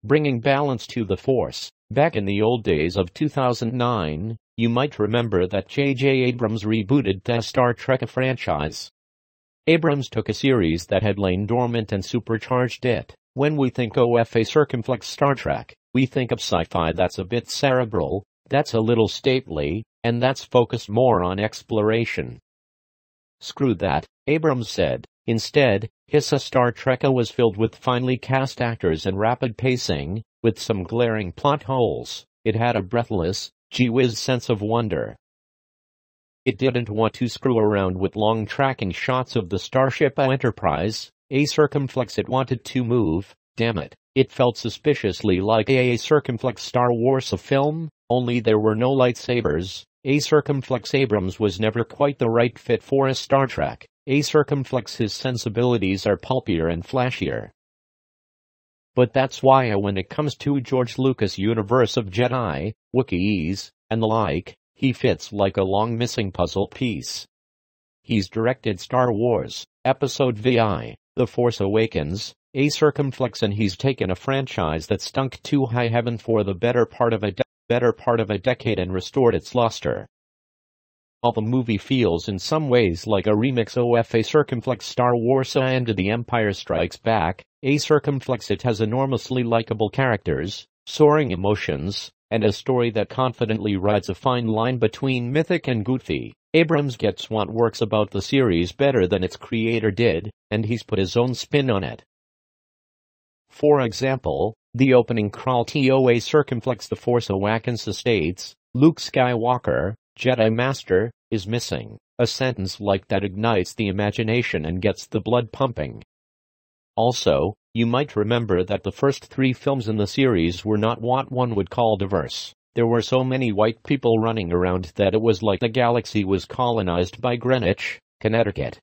bringing balance to the Force. Back in the old days of 2009, you might remember that J.J. Abrams rebooted the Star Trek franchise. Abrams took a series that had lain dormant and supercharged it. When we think OFA circumflex Star Trek, we think of sci-fi that's a bit cerebral, that's a little stately, and that's focused more on exploration. Screw that, Abrams said. Instead, his Star Trek was filled with finely cast actors and rapid pacing, with some glaring plot holes. It had a breathless, gee-whiz sense of wonder. It didn't want to screw around with long tracking shots of the Starship Enterprise, a circumflex it wanted to move. Damn it, it felt suspiciously like a circumflex Star Wars film, only there were no lightsabers. A circumflex Abrams was never quite the right fit for a Star Trek. A circumflex's sensibilities are pulpier and flashier. But that's why when it comes to George Lucas' universe of Jedi, Wookiees, and the like, he fits like a long missing puzzle piece. He's directed Star Wars, Episode VI, The Force Awakens, a circumflex, and he's taken a franchise that stunk to high heaven for the better part of a decade and restored its luster. While the movie feels in some ways like a remix of a circumflex Star Wars and The Empire Strikes Back, a circumflex it has enormously likable characters, soaring emotions, and a story that confidently rides a fine line between mythic and goofy. Abrams gets what works about the series better than its creator did, and he's put his own spin on it. For example, the opening crawl to a circumflex The Force Awakens states, Luke Skywalker, Jedi Master, is missing. A sentence like that ignites the imagination and gets the blood pumping. Also, you might remember that the first 3 films in the series were not what one would call diverse. There were so many white people running around that it was like the galaxy was colonized by Greenwich, Connecticut.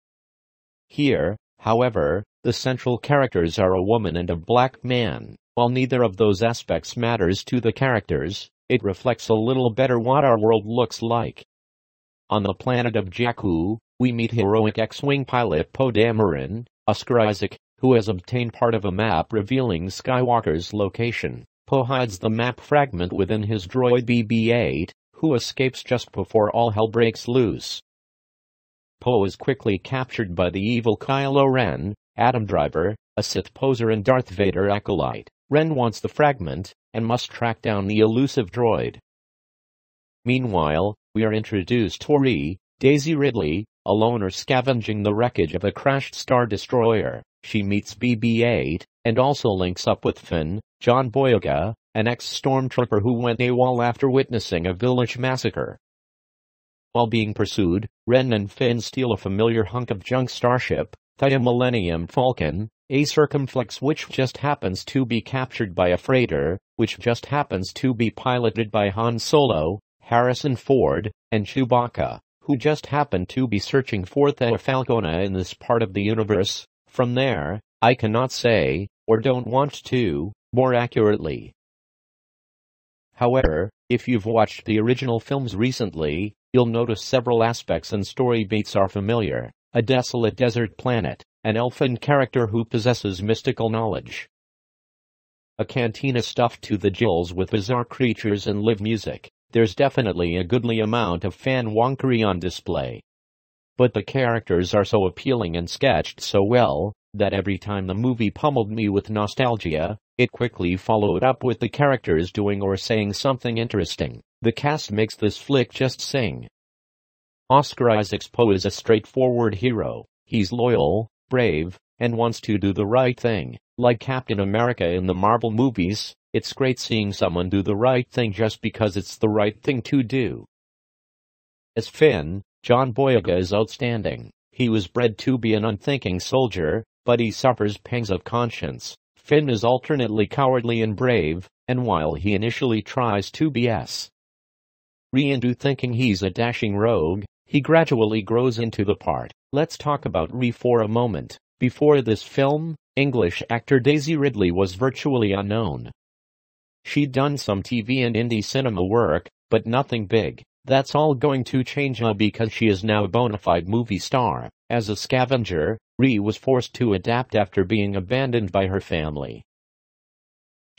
Here, however, the central characters are a woman and a black man. While neither of those aspects matters to the characters, it reflects a little better what our world looks like. On the planet of Jakku, we meet heroic X-Wing pilot Poe Dameron, Oscar Isaac, who has obtained part of a map revealing Skywalker's location. Poe hides the map fragment within his droid BB-8, who escapes just before all hell breaks loose. Poe is quickly captured by the evil Kylo Ren, Adam Driver, a Sith poser and Darth Vader acolyte. Ren wants the fragment, and must track down the elusive droid. Meanwhile, we are introduced to Ree, Daisy Ridley, a loner scavenging the wreckage of a crashed Star Destroyer. She meets BB-8, and also links up with Finn, John Boyega, an ex-stormtrooper who went AWOL after witnessing a village massacre. While being pursued, Ren and Finn steal a familiar hunk of junk starship, the Millennium Falcon, a circumflex which just happens to be captured by a freighter, which just happens to be piloted by Han Solo, Harrison Ford, and Chewbacca, who just happen to be searching for the Falcona in this part of the universe. From there, I cannot say, or don't want to, more accurately. However, if you've watched the original films recently, you'll notice several aspects and story beats are familiar. A desolate desert planet, an elfin character who possesses mystical knowledge, a cantina stuffed to the gills with bizarre creatures and live music. There's definitely a goodly amount of fan wonkery on display. But the characters are so appealing and sketched so well, that every time the movie pummeled me with nostalgia, it quickly followed up with the characters doing or saying something interesting. The cast makes this flick just sing. Oscar Isaac's Poe is a straightforward hero. He's loyal, brave, and wants to do the right thing. Like Captain America in the Marvel movies, it's great seeing someone do the right thing just because it's the right thing to do. As Finn, John Boyega is outstanding. He was bred to be an unthinking soldier, but he suffers pangs of conscience. Finn is alternately cowardly and brave, and while he initially tries to BS Ree into thinking he's a dashing rogue, he gradually grows into the part. Let's talk about Ree for a moment. Before this film, English actor Daisy Ridley was virtually unknown. She'd done some TV and indie cinema work, but nothing big. That's all going to change now because she is now a bona fide movie star. As a scavenger, Ree was forced to adapt after being abandoned by her family.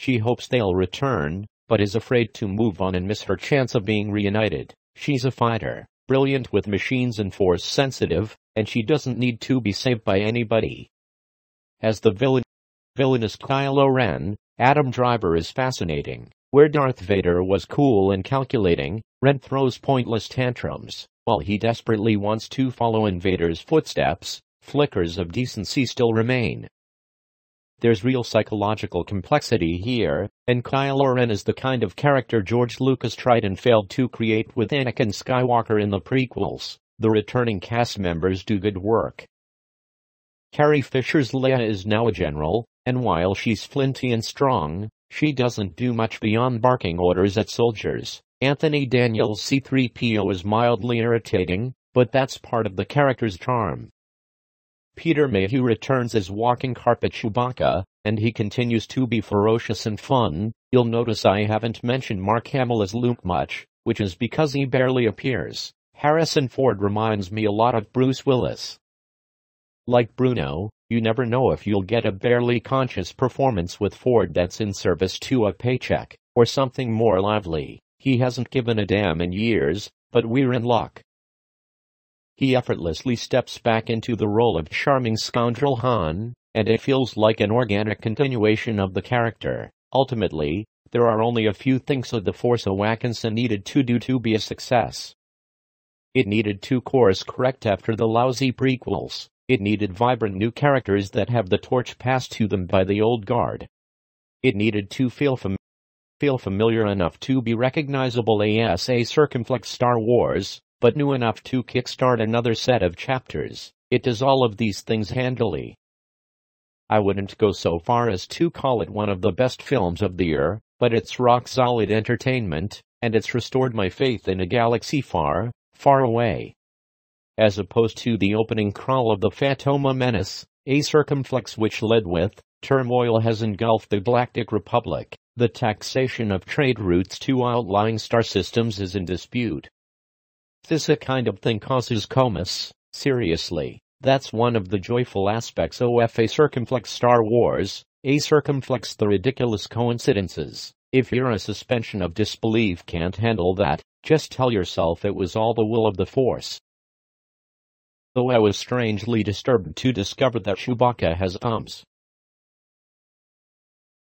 She hopes they'll return, but is afraid to move on and miss her chance of being reunited. She's a fighter, brilliant with machines and force sensitive, and she doesn't need to be saved by anybody. As the villainous Kylo Ren, Adam Driver is fascinating. Where Darth Vader was cool and calculating, Ren throws pointless tantrums. While he desperately wants to follow in Vader's footsteps, flickers of decency still remain. There's real psychological complexity here, and Kylo Ren is the kind of character George Lucas tried and failed to create with Anakin Skywalker in the prequels. The returning cast members do good work. Carrie Fisher's Leia is now a general, and while she's flinty and strong, she doesn't do much beyond barking orders at soldiers. Anthony Daniels' C-3PO is mildly irritating, but that's part of the character's charm. Peter Mayhew returns as walking carpet Chewbacca, and he continues to be ferocious and fun. You'll notice I haven't mentioned Mark Hamill as Luke much, which is because he barely appears. Harrison Ford reminds me a lot of Bruce Willis. Like Bruno, you never know if you'll get a barely conscious performance with Ford that's in service to a paycheck, or something more lively. He hasn't given a damn in years, but we're in luck. He effortlessly steps back into the role of charming scoundrel Han, and it feels like an organic continuation of the character. Ultimately, there are only a few things that The Force Awakens needed to do to be a success. It needed to course correct after the lousy prequels. It needed vibrant new characters that have the torch passed to them by the old guard. It needed to feel familiar enough to be recognizable as a circumflex Star Wars, but new enough to kickstart another set of chapters. It does all of these things handily. I wouldn't go so far as to call it one of the best films of the year, but it's rock-solid entertainment, and it's restored my faith in a galaxy far, far away. As opposed to the opening crawl of the Phantom Menace, a circumflex which led with turmoil has engulfed the Galactic Republic. The taxation of trade routes to outlying star systems is in dispute. This kind of thing causes comus. Seriously, that's one of the joyful aspects of a circumflex Star Wars, a circumflex the ridiculous coincidences. If you're a suspension of disbelief can't handle that, just tell yourself it was all the will of the Force. Though I was strangely disturbed to discover that Chewbacca has arms.